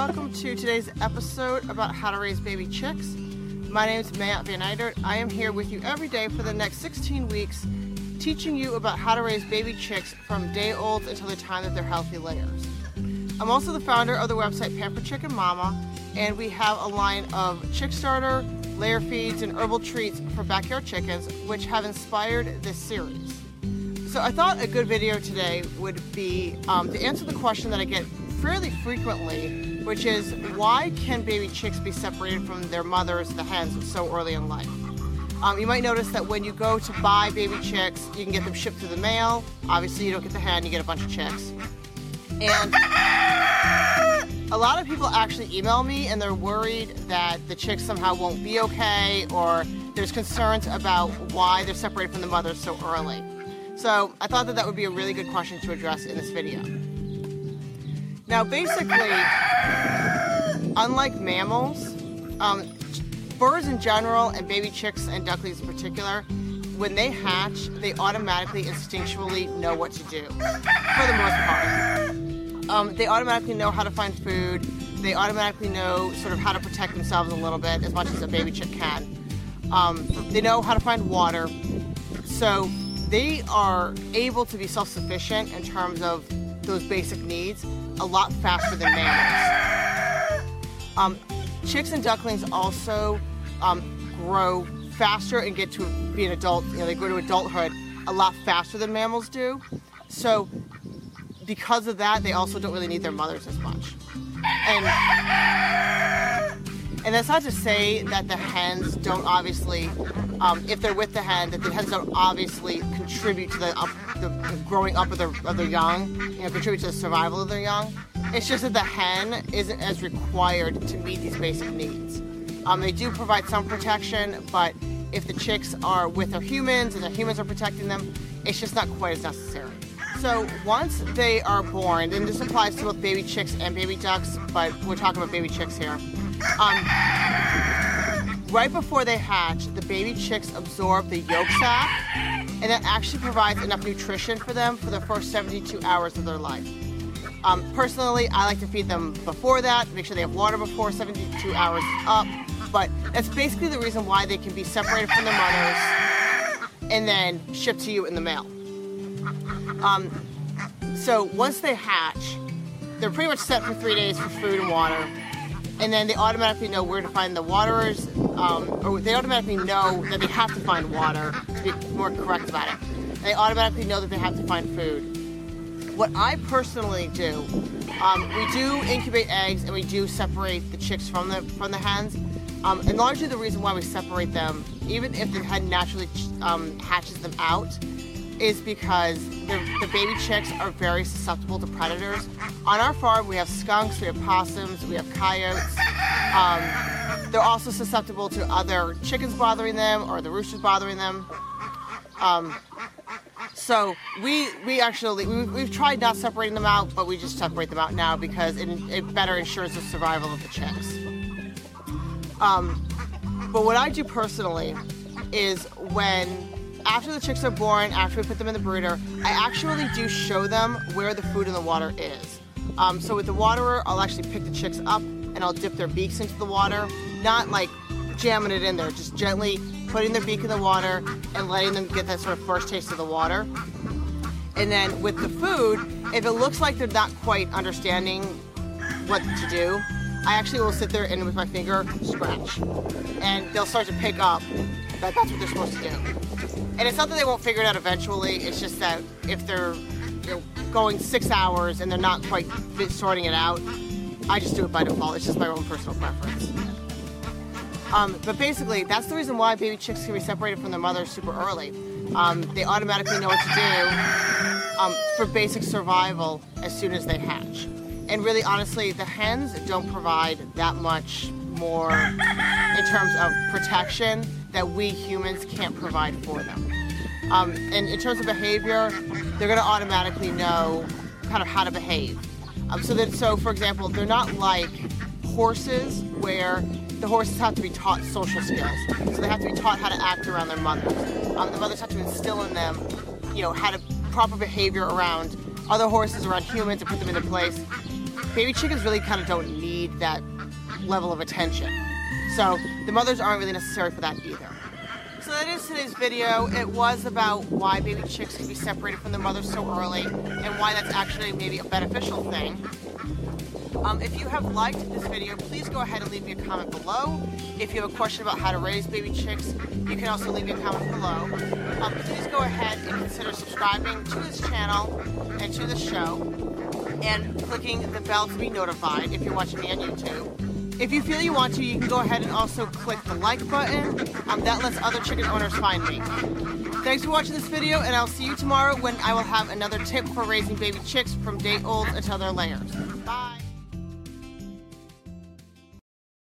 welcome to today's episode about how to raise baby chicks. My name is Mayat Van Eidert. I am here with you every day for the next 16 weeks teaching you about how to raise baby chicks from day old until the time that they're healthy layers. I'm also the founder of the website Pampered Chicken Mama, and we have a line of chick starter, layer feeds, and herbal treats for backyard chickens, which have inspired this series. So I thought a good video today would be to answer the question that I get fairly frequently, which is why can baby chicks be separated from their mothers, the hens, so early in life? You might notice that when you go to buy baby chicks, you can get them shipped through the mail. Obviously, you don't get the hen, you get a bunch of chicks. And a lot of people actually email me and they're worried that the chicks somehow won't be okay, or there's concerns about why they're separated from the mothers so early. So I thought that that would be a really good question to address in this video. Now basically, unlike mammals, birds in general and baby chicks and ducklings in particular, when they hatch, they automatically instinctually know what to do, for the most part. They automatically know how to find food. They automatically know sort of how to protect themselves a little bit, as much as a baby chick can. They know how to find water. So they are able to be self-sufficient in terms of those basic needs a lot faster than mammals. Chicks and ducklings also grow faster and get to be an adult, they grow to adulthood a lot faster than mammals do. So because of that, they also don't really need their mothers as much. And that's not to say that the hens don't obviously, if they're with the hen, that the hens don't obviously contribute to the growing up of their young, contribute to the survival of their young. It's just that the hen isn't as required to meet these basic needs. They do provide some protection, but if the chicks are with their humans and the humans are protecting them, it's just not quite as necessary. So once they are born, and this applies to both baby chicks and baby ducks, but we're talking about baby chicks here. Right before they hatch, the baby chicks absorb the yolk sac, and that actually provides enough nutrition for them for the first 72 hours of their life. Personally, I like to feed them before that, make sure they have water before 72 hours up, but that's basically the reason why they can be separated from their mothers and then shipped to you in the mail. So once they hatch, they're pretty much set for 3 days for food and water, and then they automatically know where to find the waterers, or they automatically know that they have to find water, to be more correct about it. And they automatically know that they have to find food. What I personally do, we do incubate eggs and we do separate the chicks from the hens. And largely the reason why we separate them, even if the hen naturally hatches them out, is because the baby chicks are very susceptible to predators. On our farm, we have skunks, we have possums, we have coyotes. They're also susceptible to other chickens bothering them or the roosters bothering them. So we've tried not separating them out, but we just separate them out now because it better ensures the survival of the chicks. But what I do personally is after the chicks are born, after we put them in the brooder, I actually do show them where the food in the water is. So with the waterer, I'll actually pick the chicks up and I'll dip their beaks into the water, not like jamming it in there, just gently putting their beak in the water and letting them get that sort of first taste of the water. And then with the food, if it looks like they're not quite understanding what to do, I actually will sit there and with my finger scratch. And they'll start to pick up that that's what they're supposed to do. And it's not that they won't figure it out eventually, it's just that if they're going 6 hours and they're not quite sorting it out, I just do it by default. It's just my own personal preference. But basically, that's the reason why baby chicks can be separated from their mothers super early. They automatically know what to do for basic survival as soon as they hatch. And really, honestly, the hens don't provide that much more in terms of protection that we humans can't provide for them. And in terms of behavior, they're going to automatically know kind of how to behave. So for example, they're not like horses where the horses have to be taught social skills. So they have to be taught how to act around their mothers. The mothers have to instill in them, how to proper behavior around other horses, around humans, and put them into place. Baby chickens really kind of don't need need that level of attention. So the mothers aren't really necessary for that either. So that is today's video. It was about why baby chicks can be separated from their mothers so early and why that's actually maybe a beneficial thing. If you have liked this video, please go ahead and leave me a comment below. If you have a question about how to raise baby chicks, you can also leave me a comment below. Please go ahead and consider subscribing to this channel and to the show and clicking the bell to be notified if you're watching me on YouTube. If you feel you want to, you can go ahead and also click the like button. That lets other chicken owners find me. Thanks for watching this video, and I'll see you tomorrow when I will have another tip for raising baby chicks from day old until they're layers. Bye!